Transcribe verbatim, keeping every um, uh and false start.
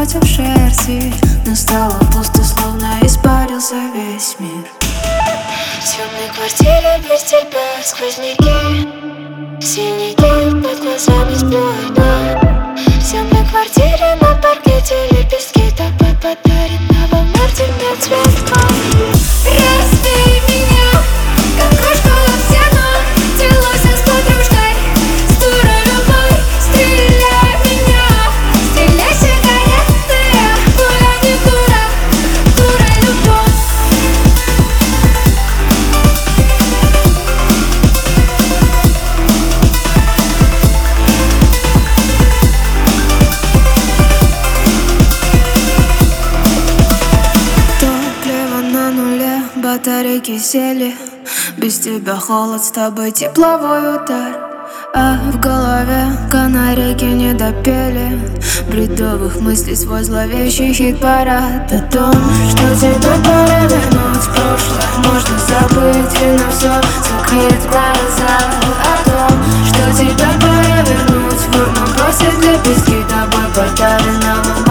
против шерсти, но стало пусто, словно испарился весь мир. В темной квартире без тебя сквозняки, синяки под глазами сплошь. В темной квартире на паркете лепестки тобой подаренного мир тебе цветка. Разбей меня, как кружку об стену, целуйся с подружкой, с дурой любой. Стреляй меня, стреляй сигареты, пуля не дура, дура любовь. Топливо на нуле, батарейки сели. Без тебя холод, с тобой тепловой удар. А в голове канарейки не допели бредовых мыслей свой зловещий хит-парад. О том, что тебе пора вернуть в прошлое, можно забыть, и на все закрыть глаза. О том, что тебе пора вернуть в урну, бросить лепестки тобой подаренного.